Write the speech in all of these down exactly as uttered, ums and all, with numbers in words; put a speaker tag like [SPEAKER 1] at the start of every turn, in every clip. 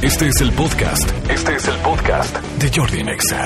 [SPEAKER 1] Este es el podcast. Este es el podcast de Jordi en Exa.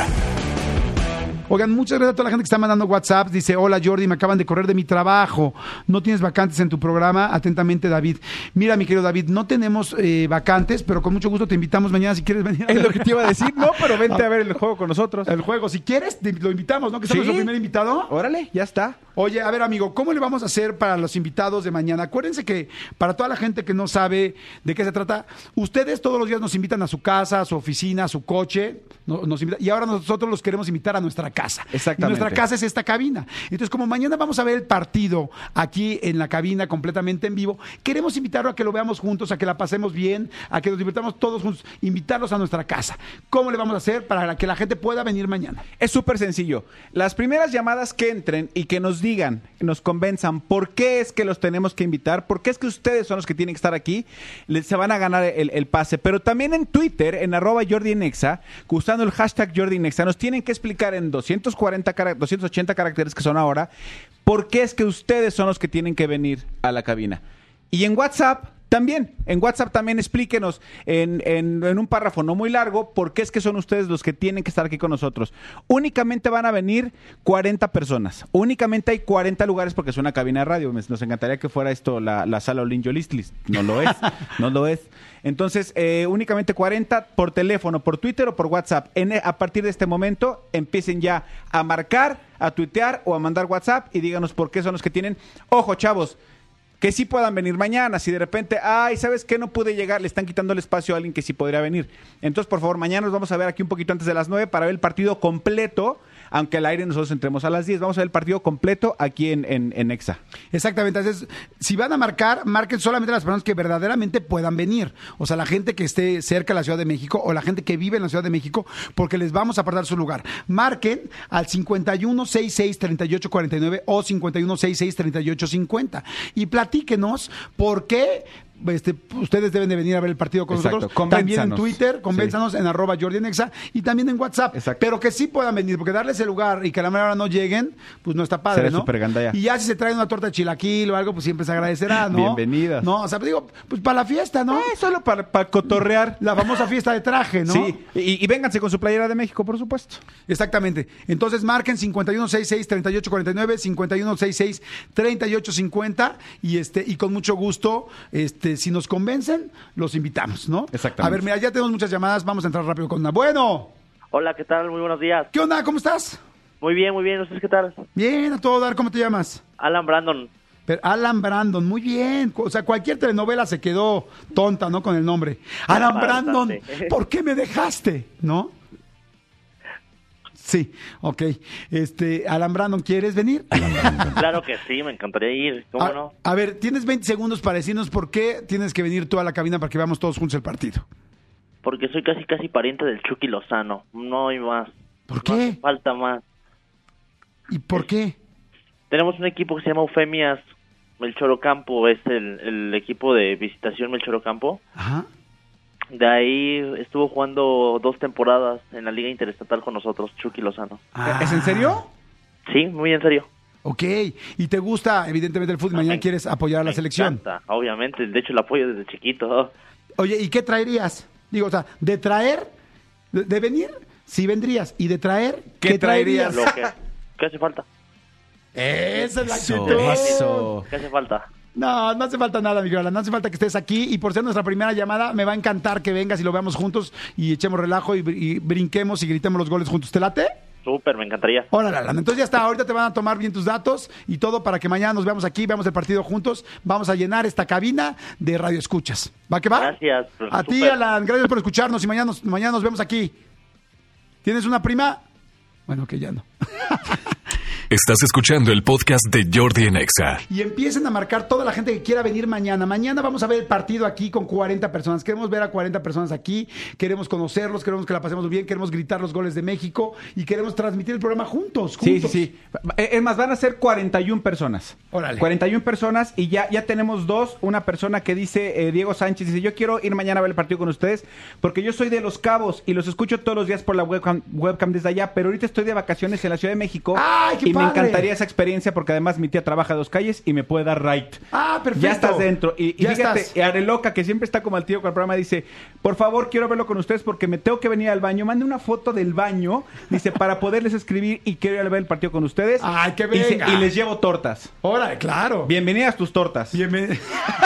[SPEAKER 2] Oigan, muchas gracias a toda la gente que está mandando WhatsApp. Dice, hola Jordi, me acaban de correr de mi trabajo. ¿No tienes vacantes en tu programa? Atentamente, David. Mira, mi querido David, no tenemos eh, vacantes, pero con mucho gusto te invitamos mañana si quieres venir.
[SPEAKER 3] Es lo que te iba a decir, no, pero vente a ver el juego con nosotros.
[SPEAKER 2] El juego, si quieres, te, lo invitamos, ¿no? Que somos
[SPEAKER 3] ¿Sí?
[SPEAKER 2] nuestro primer invitado.
[SPEAKER 3] Órale, ya está.
[SPEAKER 2] Oye, a ver, amigo, ¿cómo le vamos a hacer para los invitados de mañana? Acuérdense que para toda la gente que no sabe de qué se trata, ustedes todos los días nos invitan a su casa, a su oficina, a su coche, no, nos invitan, y ahora nosotros los queremos invitar a nuestra casa.
[SPEAKER 3] Exactamente.
[SPEAKER 2] Y nuestra casa es esta cabina. Entonces, como mañana vamos a ver el partido aquí en la cabina completamente en vivo, queremos invitarlo a que lo veamos juntos, a que la pasemos bien, a que nos divirtamos todos juntos, invitarlos a nuestra casa. ¿Cómo le vamos a hacer para que la gente pueda venir mañana?
[SPEAKER 3] Es súper sencillo. Las primeras llamadas que entren y que nos digan, nos convenzan por qué es que los tenemos que invitar, por qué es que ustedes son los que tienen que estar aquí, les, se van a ganar el, el pase. Pero también en Twitter, en arroba Jordi en Exa, usando el hashtag Jordi en Exa, nos tienen que explicar en doscientos cuarenta, doscientos ochenta caracteres que son ahora, por qué es que ustedes son los que tienen que venir a la cabina. Y en WhatsApp también, en WhatsApp también explíquenos en, en, en un párrafo no muy largo por qué es que son ustedes los que tienen que estar aquí con nosotros. Únicamente van a venir cuarenta personas. Únicamente hay cuarenta lugares porque es una cabina de radio. Nos encantaría que fuera esto la, la sala Olinjo Listlis. No lo es, no lo es. Entonces, eh, únicamente cuarenta por teléfono, por Twitter o por WhatsApp. En, a partir de este momento, empiecen ya a marcar, a tuitear o a mandar WhatsApp y díganos por qué son los que tienen. Ojo, chavos, que sí puedan venir mañana. Si de repente, ay, ¿sabes qué? No pude llegar, le están quitando el espacio a alguien que sí podría venir. Entonces, por favor, mañana nos vamos a ver aquí un poquito antes de las nueve para ver el partido completo. Aunque al aire nosotros entremos a las diez, vamos a ver el partido completo aquí en, en, en Exa.
[SPEAKER 2] Exactamente, entonces, si van a marcar, marquen solamente las personas que verdaderamente puedan venir. O sea, la gente que esté cerca de la Ciudad de México o la gente que vive en la Ciudad de México, porque les vamos a apartar su lugar. Marquen al cincuenta y uno sesenta y seis, treinta y ocho cuarenta y nueve o cincuenta y uno sesenta y seis, treinta y ocho cincuenta y platíquenos por qué Este, ustedes deben de venir a ver el partido con
[SPEAKER 3] Exacto.
[SPEAKER 2] nosotros. También en Twitter,
[SPEAKER 3] sí.
[SPEAKER 2] convénzanos en arroba Jordi en Exa y también en WhatsApp.
[SPEAKER 3] Exacto.
[SPEAKER 2] Pero que sí puedan venir, porque darles el lugar y que a la mera hora no lleguen, pues no está padre,
[SPEAKER 3] Será
[SPEAKER 2] ¿no?
[SPEAKER 3] súper gandalla.
[SPEAKER 2] Y ya si se traen una torta de chilaquil o algo, pues siempre se agradecerá, ¿no?
[SPEAKER 3] Bienvenidas.
[SPEAKER 2] No, o sea, digo, pues para la fiesta, ¿no?
[SPEAKER 3] Eh, solo para, para cotorrear.
[SPEAKER 2] La famosa fiesta de traje, ¿no?
[SPEAKER 3] Sí, y, y vénganse con su playera de México, por supuesto.
[SPEAKER 2] Exactamente. Entonces marquen cincuenta y uno sesenta y seis, treinta y ocho cuarenta y nueve, cincuenta y uno sesenta y seis, treinta y ocho cincuenta y este y con mucho gusto, este si nos convencen, los invitamos, ¿no?
[SPEAKER 3] Exactamente.
[SPEAKER 2] A ver, mira, ya tenemos muchas llamadas, vamos a entrar rápido con una. Bueno.
[SPEAKER 4] Hola, ¿qué tal? Muy buenos días.
[SPEAKER 2] ¿Qué onda? ¿Cómo estás?
[SPEAKER 4] Muy bien, muy bien. ¿Ustedes qué tal?
[SPEAKER 2] Bien, a todo dar. ¿Cómo te llamas?
[SPEAKER 4] Alan Brandon.
[SPEAKER 2] Pero Alan Brandon, muy bien. O sea, cualquier telenovela se quedó tonta, ¿no? Con el nombre. Alan
[SPEAKER 4] Bastante.
[SPEAKER 2] Brandon, ¿por qué me dejaste? ¿No? Sí, ok. Este, Alan Brandon, ¿quieres venir?
[SPEAKER 4] Claro que sí, me encantaría ir. ¿Cómo
[SPEAKER 2] a,
[SPEAKER 4] no?
[SPEAKER 2] a ver, tienes veinte segundos para decirnos por qué tienes que venir tú a la cabina para que veamos todos juntos el partido.
[SPEAKER 4] Porque soy casi, casi pariente del Chucky Lozano. No hay más.
[SPEAKER 2] ¿Por
[SPEAKER 4] No
[SPEAKER 2] qué?
[SPEAKER 4] hace falta más.
[SPEAKER 2] ¿Y por qué?
[SPEAKER 4] Tenemos un equipo que se llama Eufemias Melchorocampo. Es el, el equipo de visitación Melchorocampo.
[SPEAKER 2] Ajá.
[SPEAKER 4] De ahí estuvo jugando dos temporadas en la Liga Interestatal con nosotros, Chucky Lozano.
[SPEAKER 2] Ah.
[SPEAKER 3] ¿Es en serio?
[SPEAKER 4] Sí, muy en serio.
[SPEAKER 2] Ok. ¿Y te gusta, evidentemente, el fútbol? Mañana
[SPEAKER 4] Me-
[SPEAKER 2] quieres apoyar a la
[SPEAKER 4] Me
[SPEAKER 2] selección.
[SPEAKER 4] encanta, obviamente. De hecho, el apoyo desde chiquito.
[SPEAKER 2] Oye, ¿y qué traerías? Digo, o sea, de traer, de, de venir, sí vendrías. Y de traer, ¿qué,
[SPEAKER 3] ¿Qué traerías?
[SPEAKER 4] Lo que, ¿Qué hace falta?
[SPEAKER 2] Esa es la
[SPEAKER 3] Eso,
[SPEAKER 2] actitud.
[SPEAKER 3] eso.
[SPEAKER 4] ¿Qué hace falta?
[SPEAKER 2] No, no hace falta nada, Miguel. No hace falta que estés aquí. Y por ser nuestra primera llamada, me va a encantar que vengas y lo veamos juntos y echemos relajo y, br- y brinquemos y gritemos los goles juntos. ¿Te late?
[SPEAKER 4] Súper, me encantaría.
[SPEAKER 2] Órale, Alan. Entonces ya está. Ahorita te van a tomar bien tus datos y todo para que mañana nos veamos aquí, veamos el partido juntos. Vamos a llenar esta cabina de radio escuchas. ¿Va que va?
[SPEAKER 4] Gracias.
[SPEAKER 2] A ti,
[SPEAKER 4] Súper.
[SPEAKER 2] Alan. Gracias por escucharnos y mañana nos, mañana nos vemos aquí. ¿Tienes una prima? Bueno, que ya no.
[SPEAKER 1] Estás escuchando el podcast de Jordi en Exa.
[SPEAKER 2] Y empiecen a marcar toda la gente que quiera venir mañana. Mañana vamos a ver el partido aquí con cuarenta personas. Queremos ver a cuarenta personas aquí, queremos conocerlos, queremos que la pasemos bien, queremos gritar los goles de México y queremos transmitir el programa juntos.
[SPEAKER 3] Sí,
[SPEAKER 2] juntos.
[SPEAKER 3] sí, sí. Es más, van a ser cuarenta y una personas.
[SPEAKER 2] Órale.
[SPEAKER 3] cuarenta y una personas y ya, ya tenemos dos. Una persona que dice, eh, Diego Sánchez, dice, yo quiero ir mañana a ver el partido con ustedes porque yo soy de Los Cabos y los escucho todos los días por la webcam, webcam desde allá, pero ahorita estoy de vacaciones en la Ciudad de México.
[SPEAKER 2] ¡Ay, qué
[SPEAKER 3] y me
[SPEAKER 2] padre.
[SPEAKER 3] encantaría esa experiencia porque además mi tía trabaja a dos calles y me puede dar ride.
[SPEAKER 2] Ah, perfecto.
[SPEAKER 3] Ya estás dentro. Y, y
[SPEAKER 2] Ya
[SPEAKER 3] fíjate,
[SPEAKER 2] estás.
[SPEAKER 3] Areloca, que siempre está como al tío con el programa, dice, por favor, quiero verlo con ustedes porque me tengo que venir al baño. Mande una foto del baño, dice, para poderles escribir y quiero ir a ver el partido con ustedes.
[SPEAKER 2] Ay, que
[SPEAKER 3] Y, se-
[SPEAKER 2] venga.
[SPEAKER 3] y les llevo tortas.
[SPEAKER 2] Órale, claro.
[SPEAKER 3] Bienvenidas tus tortas.
[SPEAKER 2] Bienvenido.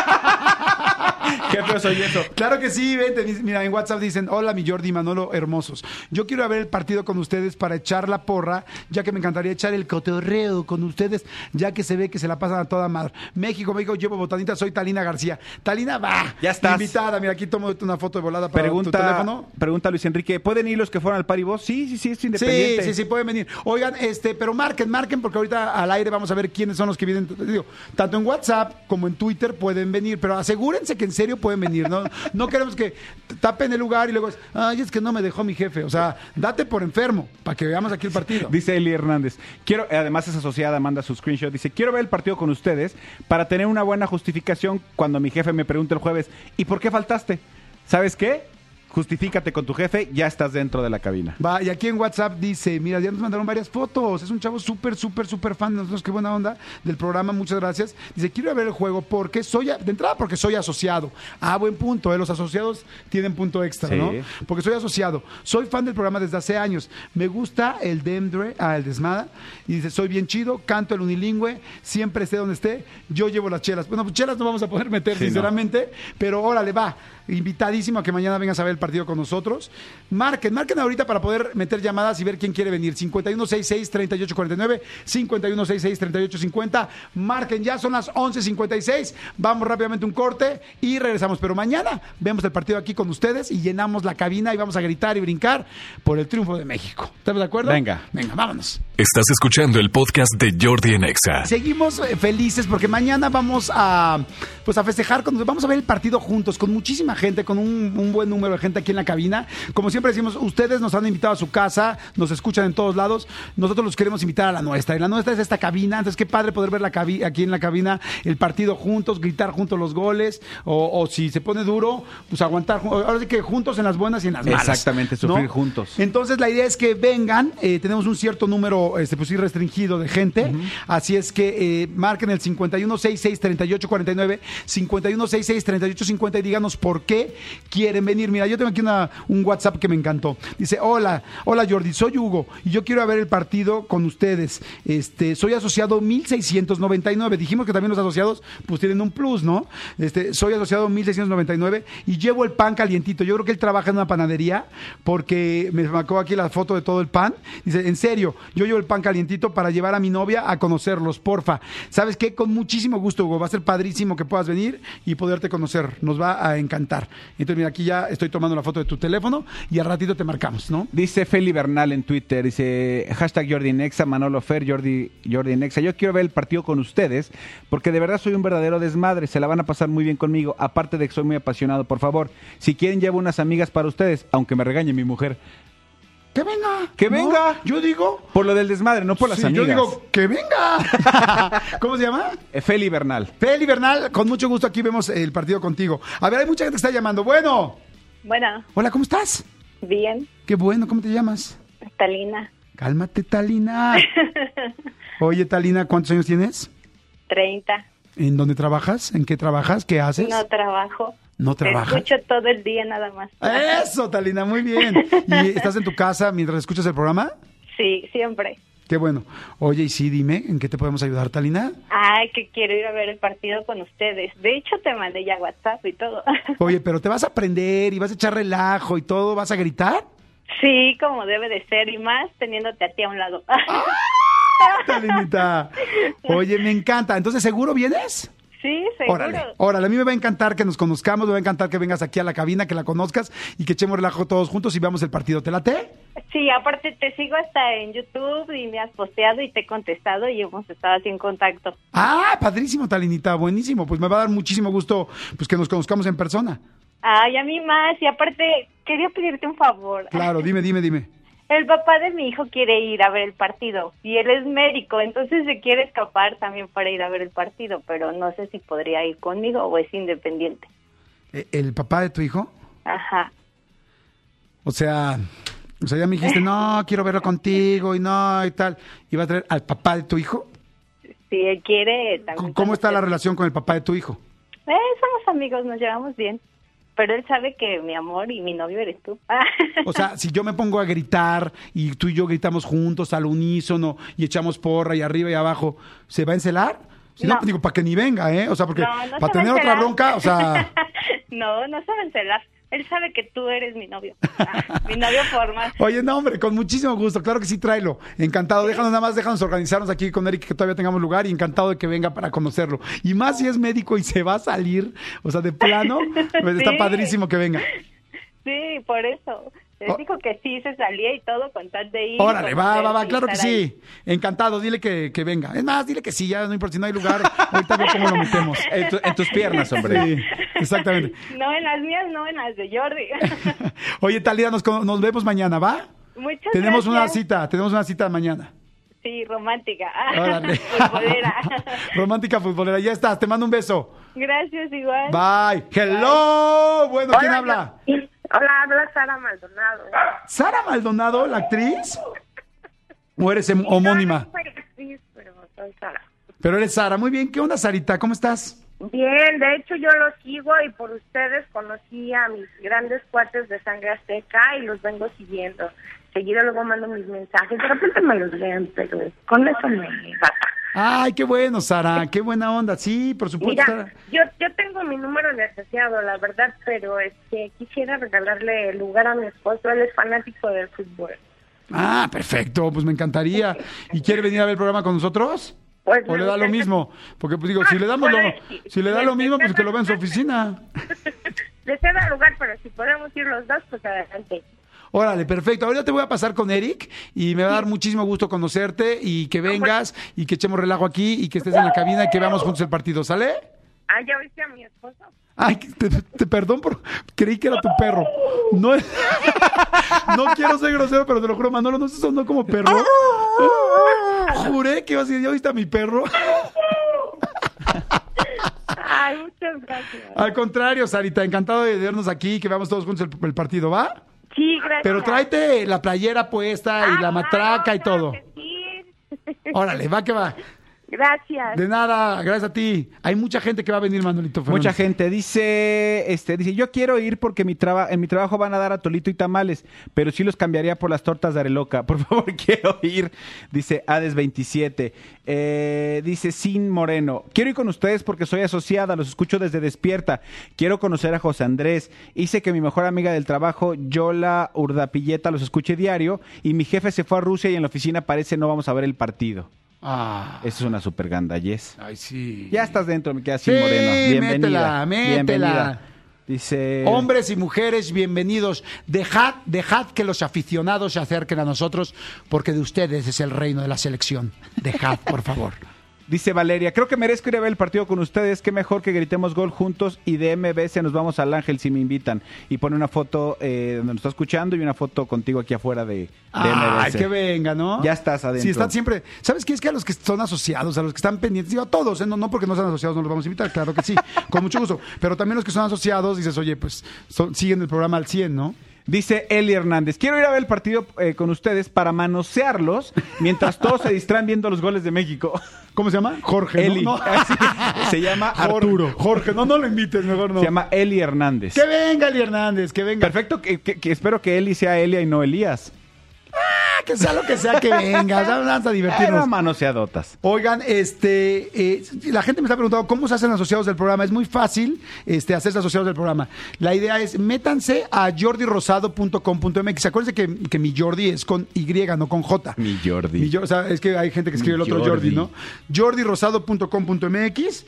[SPEAKER 3] Qué feo soy eso.
[SPEAKER 2] Claro que sí, vente. Dice- Mira, en WhatsApp dicen, hola mi Jordi y Manolo hermosos. Yo quiero ver el partido con ustedes para echar la porra, ya que me encantaría echar el cotorreo con ustedes, ya que se ve que se la pasan a toda madre. México, México, llevo botanita, soy Talina García. Talina, va.
[SPEAKER 3] Ya estás.
[SPEAKER 2] Invitada, mira, aquí tomo una foto de volada para tu
[SPEAKER 3] Pregunta,
[SPEAKER 2] teléfono.
[SPEAKER 3] pregunta Luis Enrique, ¿pueden ir los que fueron al Paribos? Sí, sí, sí, es
[SPEAKER 2] Sí,
[SPEAKER 3] independiente.
[SPEAKER 2] sí, sí, pueden venir. Oigan, este, pero marquen, marquen, porque ahorita al aire vamos a ver quiénes son los que vienen. Digo, tanto en WhatsApp como en Twitter pueden venir, pero asegúrense que en serio pueden venir. No, no queremos que tapen el lugar y luego es, ay, es que no me dejó mi jefe. O sea, date por enfermo para que veamos aquí el partido.
[SPEAKER 3] Dice Eli Hernández, quiero, además es asociada, manda su screenshot, dice, quiero ver el partido con ustedes para tener una buena justificación cuando mi jefe me pregunte el jueves, ¿y por qué faltaste? ¿Sabes qué? Justifícate con tu jefe, ya estás dentro de la cabina.
[SPEAKER 2] Va, y aquí en WhatsApp dice, mira, ya nos mandaron varias fotos. Es un chavo súper, súper, súper fan de nosotros. Qué buena onda del programa, muchas gracias. Dice, quiero ver el juego porque soy, a- de entrada porque soy asociado. Ah, buen punto, ¿eh? Los asociados tienen punto extra,
[SPEAKER 3] Sí.
[SPEAKER 2] ¿no? Porque soy asociado. Soy fan del programa desde hace años. Me gusta el Demdre, ah, el Desmada. Y dice, soy bien chido, canto el unilingüe, siempre esté donde esté, yo llevo las chelas. Bueno, pues chelas no vamos a poder meter,
[SPEAKER 3] Sí,
[SPEAKER 2] sinceramente, pero órale, va. Invitadísimo a que mañana vengas a ver el partido con nosotros. Marquen, marquen ahorita para poder meter llamadas y ver quién quiere venir. cincuenta y uno sesenta y seis, treinta y ocho cuarenta y nueve, cincuenta y uno sesenta y seis, treinta y ocho cincuenta. Marquen, ya son las once cincuenta y seis. Vamos rápidamente a un corte y regresamos. Pero mañana vemos el partido aquí con ustedes y llenamos la cabina y vamos a gritar y brincar por el triunfo de México. ¿Estamos de acuerdo?
[SPEAKER 3] Venga.
[SPEAKER 2] Venga, vámonos.
[SPEAKER 1] Estás escuchando el podcast de Jordi en Exa.
[SPEAKER 2] Seguimos eh, felices porque mañana vamos a pues a festejar, con, vamos a ver el partido juntos con muchísima gente, con un, un buen número de gente aquí en la cabina. Como siempre decimos, ustedes nos han invitado a su casa, nos escuchan en todos lados, nosotros los queremos invitar a la nuestra. Y la nuestra es esta cabina, entonces qué padre poder ver la cabi- aquí en la cabina el partido juntos, gritar juntos los goles, o, o si se pone duro, pues aguantar, ju- ahora sí que juntos en las buenas y en las malas.
[SPEAKER 3] Exactamente, sufrir juntos.
[SPEAKER 2] Entonces la idea es que vengan, eh, tenemos un cierto número este, pues sí, restringido de gente, así es que eh, marquen el cincuenta y uno sesenta y seis, treinta y ocho cuarenta y nueve, cincuenta y uno sesenta y seis, treinta y ocho cincuenta y díganos por qué quieren venir. Mira, yo tengo aquí una, un WhatsApp que me encantó. Dice, hola, hola Jordi, soy Hugo y yo quiero ver el partido con ustedes. Este, soy asociado mil seiscientos noventa y nueve. Dijimos que también los asociados pues tienen un plus, ¿no? Este, soy asociado mil seiscientos noventa y nueve y llevo el pan calientito. Yo creo que él trabaja en una panadería porque me marcó aquí la foto de todo el pan. Dice, en serio, yo llevo el pan calientito para llevar a mi novia a conocerlos, porfa. ¿Sabes qué? Con muchísimo gusto, Hugo. Va a ser padrísimo que puedas venir y poderte conocer. Nos va a encantar. Entonces, mira, aquí ya estoy tomando la foto de tu teléfono y al ratito te marcamos, ¿no?
[SPEAKER 3] Dice Feli Bernal en Twitter, dice hashtag Jordi Nexa, Manolo Fer, Jordi, Jordi Nexa. Yo quiero ver el partido con ustedes porque de verdad soy un verdadero desmadre. Se la van a pasar muy bien conmigo. Aparte de que soy muy apasionado, por favor, si quieren llevo unas amigas para ustedes, aunque me regañe mi mujer.
[SPEAKER 2] ¡Que venga!
[SPEAKER 3] ¡Que
[SPEAKER 2] ¿No?
[SPEAKER 3] venga!
[SPEAKER 2] Yo digo...
[SPEAKER 3] Por lo del desmadre, no por las
[SPEAKER 2] Sí,
[SPEAKER 3] amigas.
[SPEAKER 2] yo digo, ¡que venga! ¿Cómo se llama?
[SPEAKER 3] Eh, Feli Bernal.
[SPEAKER 2] Feli Bernal, con mucho gusto aquí vemos el partido contigo. A ver, hay mucha gente que está llamando. Bueno.
[SPEAKER 5] Bueno,
[SPEAKER 2] Hola, ¿cómo estás?
[SPEAKER 5] bien,
[SPEAKER 2] Qué bueno, ¿cómo te llamas?
[SPEAKER 5] Talina,
[SPEAKER 2] Cálmate, Talina. Oye, Talina, ¿cuántos años tienes?
[SPEAKER 5] treinta.
[SPEAKER 2] ¿En dónde trabajas? ¿En qué trabajas? ¿Qué haces?
[SPEAKER 5] No trabajo.
[SPEAKER 2] ¿No
[SPEAKER 5] Te
[SPEAKER 2] trabajas?
[SPEAKER 5] escucho todo el día nada más.
[SPEAKER 2] Eso, Talina, muy bien. ¿Y estás en tu casa mientras escuchas el programa?
[SPEAKER 5] Sí, siempre.
[SPEAKER 2] Qué bueno. Oye, y sí, dime, ¿en qué te podemos ayudar, Talina?
[SPEAKER 5] Ay, que quiero ir a ver el partido con ustedes. De hecho, te mandé ya WhatsApp y todo.
[SPEAKER 2] Oye, pero te vas a aprender y vas a echar relajo y todo, ¿vas a gritar?
[SPEAKER 5] Sí, como debe de ser, y más teniéndote a ti a un lado.
[SPEAKER 2] Talinita. Oye, me encanta. Entonces, ¿seguro vienes?
[SPEAKER 5] Sí, seguro.
[SPEAKER 2] Órale, órale, a mí me va a encantar que nos conozcamos, me va a encantar que vengas aquí a la cabina, que la conozcas y que echemos relajo todos juntos y veamos el partido. ¿Te late?
[SPEAKER 5] Sí, aparte te sigo hasta en YouTube y me has posteado y te he contestado y hemos estado así en contacto.
[SPEAKER 2] Ah, padrísimo, Talinita, buenísimo. Pues me va a dar muchísimo gusto pues que nos conozcamos en persona.
[SPEAKER 5] Ay, a mí más. Y aparte, quería pedirte un favor.
[SPEAKER 2] Claro, dime, dime, dime.
[SPEAKER 5] El papá de mi hijo quiere ir a ver el partido y él es médico, entonces se quiere escapar también para ir a ver el partido, pero no sé si podría ir conmigo o es independiente.
[SPEAKER 2] ¿El papá de tu hijo?
[SPEAKER 5] Ajá.
[SPEAKER 2] O sea, O sea, ya me dijiste, no, quiero verlo contigo y no, y tal. ¿Y va a traer al papá de tu hijo?
[SPEAKER 5] Si él quiere, también.
[SPEAKER 2] ¿Cómo está la
[SPEAKER 5] conocer.
[SPEAKER 2] relación con el papá de tu hijo?
[SPEAKER 5] Eh, somos amigos, nos llevamos bien. Pero él sabe que mi amor y mi novio eres tú.
[SPEAKER 2] O sea, si yo me pongo a gritar y tú y yo gritamos juntos al unísono y echamos porra y arriba y abajo, ¿se va a encelar? Si no,
[SPEAKER 5] No.
[SPEAKER 2] pues digo, para que ni venga, ¿eh? O sea, porque
[SPEAKER 5] No, no se
[SPEAKER 2] para
[SPEAKER 5] va
[SPEAKER 2] tener
[SPEAKER 5] a
[SPEAKER 2] otra
[SPEAKER 5] enterar.
[SPEAKER 2] bronca, o sea...
[SPEAKER 5] No, no se va a encelar. Él sabe que tú eres mi novio. Ah, mi novio formal.
[SPEAKER 2] Oye, no, hombre, con muchísimo gusto. Claro que sí, tráelo. Encantado. Déjanos nada más, déjanos organizarnos aquí con Eric, que todavía tengamos lugar, y encantado de que venga para conocerlo. Y más si es médico y se va a salir, o sea, de plano, pues está
[SPEAKER 5] Sí.
[SPEAKER 2] padrísimo que venga.
[SPEAKER 5] Sí, por eso. Él
[SPEAKER 2] Oh.
[SPEAKER 5] dijo que sí se salía y todo con tal de ir.
[SPEAKER 2] Órale, va, va, va,
[SPEAKER 5] conocerse y
[SPEAKER 2] claro que
[SPEAKER 5] estar ahí.
[SPEAKER 2] sí. Encantado, dile que, que venga. Es más, dile que sí, ya no importa si no hay lugar. Ahorita veo cómo lo metemos.
[SPEAKER 3] En, tu- en tus piernas, hombre.
[SPEAKER 2] Sí, exactamente.
[SPEAKER 5] No en las mías, no en las de Jordi.
[SPEAKER 2] Oye, Talía, nos, nos vemos mañana, ¿va?
[SPEAKER 5] Muchas
[SPEAKER 2] Tenemos una
[SPEAKER 5] gracias.
[SPEAKER 2] cita, tenemos una cita mañana.
[SPEAKER 5] Sí, romántica.
[SPEAKER 2] Órale.
[SPEAKER 5] Futbolera.
[SPEAKER 2] Romántica futbolera. Ya estás, te mando un beso.
[SPEAKER 5] Gracias, igual.
[SPEAKER 2] Bye. Hello. Bueno, ¿quién habla?
[SPEAKER 6] Hola, habla Sara Maldonado.
[SPEAKER 2] ¿Sara Maldonado, la actriz? ¿O eres em- homónima?
[SPEAKER 6] No, no soy actriz, pero soy Sara.
[SPEAKER 2] Pero eres Sara. Muy bien. ¿Qué onda, Sarita? ¿Cómo estás?
[SPEAKER 6] Bien, de hecho yo los sigo y por ustedes conocí a mis grandes cuates de Sangre Azteca y los vengo siguiendo. Seguido luego mando mis mensajes, de repente me los leen, pero con eso me basta.
[SPEAKER 2] Ay, qué bueno, Sara. Qué buena onda. Sí, por supuesto.
[SPEAKER 6] Mira,
[SPEAKER 2] Sara.
[SPEAKER 6] yo yo tengo mi número de asociado, la verdad, pero este quisiera regalarle el lugar a mi esposo, él es fanático del fútbol.
[SPEAKER 2] Ah, perfecto. Pues me encantaría. ¿Y quiere venir a ver el programa con nosotros?
[SPEAKER 6] Pues
[SPEAKER 2] ¿O
[SPEAKER 6] me
[SPEAKER 2] le da lo
[SPEAKER 6] gustaría-
[SPEAKER 2] mismo? Porque, pues digo, si le damos lo, si le da lo mismo, pues que lo vea en su oficina.
[SPEAKER 6] Le ceda lugar, pero si podemos ir los dos, pues adelante.
[SPEAKER 2] Órale, perfecto. Ahorita te voy a pasar con Eric y me va a dar muchísimo gusto conocerte y que vengas y que echemos relajo aquí y que estés en la cabina y que veamos juntos el partido, ¿sale?
[SPEAKER 6] Ah, ¿ya viste a mi esposo?
[SPEAKER 2] Ay, te, te perdón por... Creí que era tu perro. No, no quiero ser grosero, pero te lo juro, Manolo, no se sonó como perro. Juré que ibas a decir, ¿ya viste a mi perro?
[SPEAKER 6] Ay, muchas gracias.
[SPEAKER 2] Al contrario, Sarita, encantado de vernos aquí y que veamos todos juntos el, el partido, ¿va?
[SPEAKER 6] Sí, gracias.
[SPEAKER 2] Pero tráete la playera puesta y la
[SPEAKER 6] Ah,
[SPEAKER 2] matraca y
[SPEAKER 6] claro
[SPEAKER 2] todo.
[SPEAKER 6] que sí.
[SPEAKER 2] Órale, va que va.
[SPEAKER 6] Gracias.
[SPEAKER 2] De nada, gracias a ti. Hay mucha gente que va a venir, Manolito Fernández.
[SPEAKER 3] Mucha gente dice, este, dice, yo quiero ir porque mi traba- en mi trabajo van a dar atolito y tamales, pero sí los cambiaría por las tortas de Areloca. Por favor, quiero ir. Dice Hades veintisiete. Eh, dice Sin Moreno. Quiero ir con ustedes porque soy asociada, los escucho desde Despierta. Quiero conocer a José Andrés. Hice que mi mejor amiga del trabajo, Yola Urdapilleta, los escuche diario y mi jefe se fue a Rusia y en la oficina parece no vamos a ver el partido.
[SPEAKER 2] Ah,
[SPEAKER 3] Eso es una super gandallez.
[SPEAKER 2] ay, sí.
[SPEAKER 3] Ya estás dentro, me queda Sin
[SPEAKER 2] Sí,
[SPEAKER 3] Moreno. Bienvenida.
[SPEAKER 2] métela, métela.
[SPEAKER 3] Bienvenida. Dice...
[SPEAKER 2] Hombres y mujeres, bienvenidos. Dejad, dejad que los aficionados se acerquen a nosotros, porque de ustedes es el reino de la selección. Dejad, por favor.
[SPEAKER 3] Dice Valeria, creo que merezco ir a ver el partido con ustedes. Qué mejor que gritemos gol juntos y de M B S nos vamos al Ángel si me invitan. Y pone una foto eh, donde nos está escuchando y una foto contigo aquí afuera de, de M B
[SPEAKER 2] Ay,
[SPEAKER 3] S.
[SPEAKER 2] que venga, ¿no?
[SPEAKER 3] Ya estás adentro.
[SPEAKER 2] Sí, están siempre. ¿Sabes qué? Es que a los que son asociados, a los que están pendientes, digo a todos, ¿eh? no, no porque no sean asociados no los vamos a invitar, claro que sí, con mucho gusto. Pero también los que son asociados, dices, oye, pues son- siguen el programa al cien, ¿no?
[SPEAKER 3] Dice Eli Hernández, quiero ir a ver el partido eh, con ustedes para manosearlos mientras todos se distraen viendo los goles de México.
[SPEAKER 2] ¿Cómo se llama? Jorge. ¿no?
[SPEAKER 3] Eli.
[SPEAKER 2] No.
[SPEAKER 3] Sí, se llama
[SPEAKER 2] Jorge,
[SPEAKER 3] Arturo.
[SPEAKER 2] Jorge, no, no lo invites, mejor no.
[SPEAKER 3] Se llama Eli Hernández.
[SPEAKER 2] Que venga Eli Hernández, que venga.
[SPEAKER 3] Perfecto, que, que- que espero que Eli sea Elia y no Elías.
[SPEAKER 2] Ah, que sea lo que sea que venga, ya vamos a
[SPEAKER 3] Era
[SPEAKER 2] divertirnos.
[SPEAKER 3] manoseadotas.
[SPEAKER 2] Oigan, este, eh, la gente me está preguntando cómo se hacen asociados del programa. Es muy fácil este, hacerse asociados del programa. La idea es, métanse a jordi rosado punto com punto m x. Acuérdense que, que mi Jordi es con Y, no con J.
[SPEAKER 3] Mi Jordi.
[SPEAKER 2] Mi Jor- o sea, es que hay gente que escribe
[SPEAKER 3] Mi
[SPEAKER 2] el otro
[SPEAKER 3] Jordi.
[SPEAKER 2] Jordi, ¿no? jordi rosado punto com punto m x.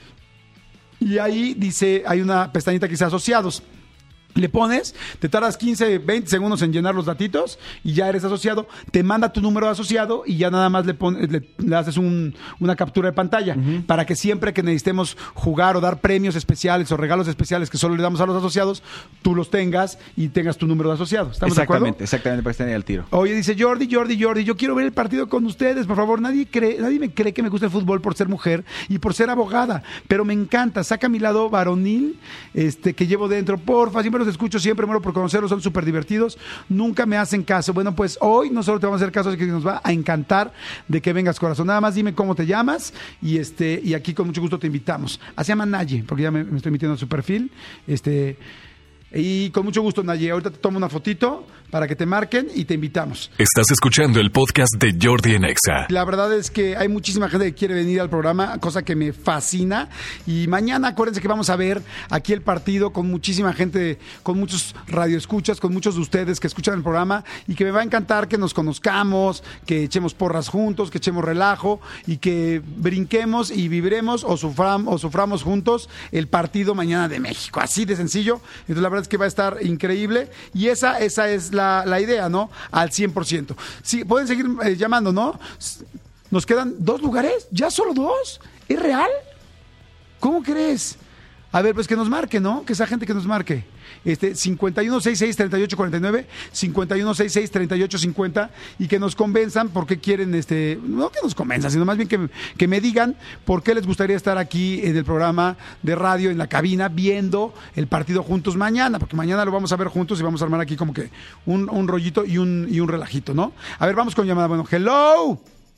[SPEAKER 2] Y ahí dice, hay una pestañita que dice asociados. Le pones, te tardas quince, veinte segundos en llenar los datitos y ya eres asociado, te manda tu número de asociado y ya nada más le, pones, le, le haces un- una captura de pantalla para que siempre que necesitemos jugar o dar premios especiales o regalos especiales que solo le damos a los asociados, tú los tengas y tengas tu número de asociado. ¿Estamos de acuerdo?
[SPEAKER 3] Exactamente, exactamente, para estar ahí al tiro.
[SPEAKER 2] Oye, dice Jordi, Jordi, Jordi, yo quiero ver el partido con ustedes, por favor. Nadie cree, nadie me cree que me gusta el fútbol por ser mujer y por ser abogada, pero me encanta. Saca mi lado varonil, este, que llevo dentro. Porfa, siempre los escucho siempre, muero por conocerlos, son súper divertidos, nunca me hacen caso. Bueno, pues hoy no solo te vamos a hacer caso, es que nos va a encantar de que vengas, corazón. Nada más dime cómo te llamas y este y aquí con mucho gusto te invitamos. Así se llama Naye, porque ya me, me estoy metiendo en su perfil. Este... Y con mucho gusto, Naye. Ahorita te tomo una fotito para que te marquen y te invitamos.
[SPEAKER 1] Estás escuchando el podcast de Jordi en Exa.
[SPEAKER 2] La verdad es que hay muchísima gente que quiere venir al programa, cosa que me fascina. Y mañana, acuérdense que vamos a ver aquí el partido con muchísima gente, con muchos radioescuchas, con muchos de ustedes que escuchan el programa y que me va a encantar que nos conozcamos, que echemos porras juntos, que echemos relajo y que brinquemos y vibremos o, sufram, o suframos juntos el partido mañana de México. Así de sencillo. Entonces, la verdad es que va a estar increíble y esa, esa es la, la idea, ¿no? Al cien por ciento. Sí, pueden seguir eh, llamando, ¿no? Nos quedan dos lugares, ya solo dos. ¿Es real? ¿Cómo crees? A ver, pues que nos marque, ¿no? Que esa gente que nos marque. Este, cincuenta y uno sesenta y seis, treinta y ocho cuarenta y nueve, cincuenta y uno sesenta y seis, treinta y ocho cincuenta y que nos convenzan por qué quieren, este, no que nos convenzan, sino más bien que, que me digan por qué les gustaría estar aquí en el programa de radio, en la cabina, viendo el partido juntos mañana, porque mañana lo vamos a ver juntos y vamos a armar aquí como que un, un rollito y un, y un relajito, ¿no? A ver, vamos con llamada. Bueno, hello.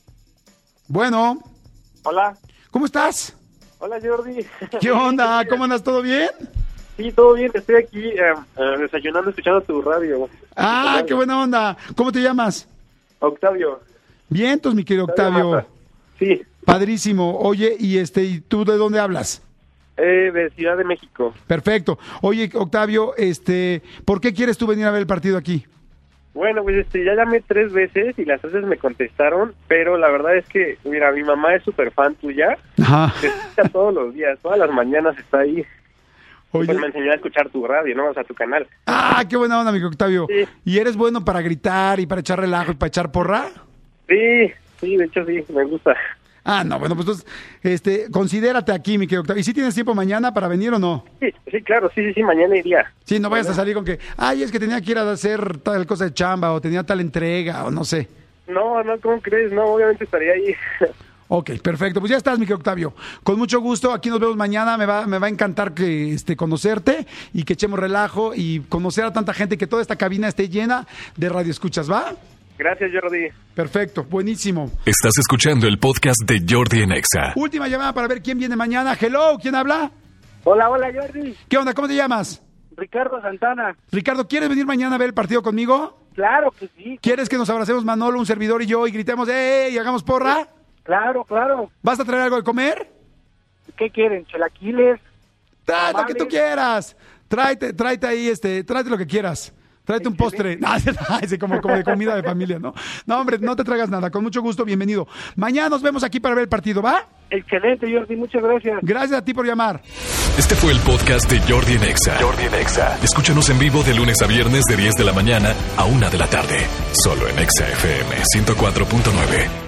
[SPEAKER 2] Bueno.
[SPEAKER 7] Hola.
[SPEAKER 2] ¿Cómo estás?
[SPEAKER 7] Hola, Jordi.
[SPEAKER 2] ¿Qué onda? ¿Cómo andas? ¿Todo bien?
[SPEAKER 7] Sí, todo bien. Estoy aquí eh, eh, desayunando, escuchando tu radio.
[SPEAKER 2] Ah, qué buena onda. ¿Cómo te llamas?
[SPEAKER 7] Octavio.
[SPEAKER 2] Vientos, mi querido Octavio.
[SPEAKER 7] Octavio. Sí.
[SPEAKER 2] Padrísimo. Oye, y este, ¿y tú de dónde hablas?
[SPEAKER 7] Eh, de Ciudad de México.
[SPEAKER 2] Perfecto. Oye, Octavio, este, ¿por qué quieres tú venir a ver el partido aquí?
[SPEAKER 7] Bueno, pues este, ya llamé tres veces y las veces me contestaron, pero la verdad es que, mira, mi mamá es súper fan tuya.
[SPEAKER 2] Ajá.
[SPEAKER 7] Te escucha todos los días, todas las mañanas está ahí.
[SPEAKER 2] Oye.
[SPEAKER 7] Pues me enseñó a escuchar tu radio, ¿no? O sea, tu canal.
[SPEAKER 2] Ah, qué buena onda, amigo Octavio.
[SPEAKER 7] Sí.
[SPEAKER 2] ¿Y eres bueno para gritar y para echar relajo y para echar porra?
[SPEAKER 7] Sí, sí, de hecho sí, me gusta.
[SPEAKER 2] Ah, no, bueno, pues entonces, este, considérate aquí, mi querido Octavio. ¿Y si tienes tiempo mañana para venir o no?
[SPEAKER 7] Sí, sí, claro, sí, sí, sí, mañana iría.
[SPEAKER 2] Sí, no vayas a salir con que, ay, es que tenía que ir a hacer tal cosa de chamba o tenía tal entrega o no sé.
[SPEAKER 7] No, no, ¿cómo crees? No, obviamente estaría ahí.
[SPEAKER 2] Ok, perfecto. Pues ya estás, mi querido Octavio. Con mucho gusto. Aquí nos vemos mañana. Me va, me va a encantar que este, conocerte y que echemos relajo y conocer a tanta gente, que toda esta cabina esté llena de radioescuchas, ¿va?
[SPEAKER 7] Gracias, Jordi.
[SPEAKER 2] Perfecto, buenísimo.
[SPEAKER 1] Estás escuchando el podcast de Jordi en Exa.
[SPEAKER 2] Última llamada para ver quién viene mañana. Hello, ¿quién habla?
[SPEAKER 7] Hola, hola, Jordi.
[SPEAKER 2] ¿Qué onda? ¿Cómo te llamas?
[SPEAKER 7] Ricardo Santana.
[SPEAKER 2] Ricardo, ¿quieres venir mañana a ver el partido conmigo?
[SPEAKER 7] Claro que sí.
[SPEAKER 2] ¿Quieres que nos abracemos Manolo, un servidor y yo y gritemos ¡eh! Y hagamos porra?
[SPEAKER 7] Claro, claro.
[SPEAKER 2] ¿Vas a traer algo de comer?
[SPEAKER 7] ¿Qué quieren? ¿Chelaquiles?
[SPEAKER 2] Trae lo que
[SPEAKER 7] Tamales.
[SPEAKER 2] tú quieras. Tráete, tráete ahí, este, tráete lo que quieras. Tráete un postre. No, ese como, como de comida de familia, ¿no? No, hombre, no te traigas nada. Con mucho gusto, bienvenido. Mañana nos vemos aquí para ver el partido, ¿va?
[SPEAKER 7] Excelente, Jordi. Muchas gracias.
[SPEAKER 2] Gracias a ti por llamar.
[SPEAKER 1] Este fue el podcast de Jordi en Exa. Jordi en Exa. Escúchanos en vivo de lunes a viernes de diez de la mañana a una de la tarde. Solo en Exa F M ciento cuatro punto nueve.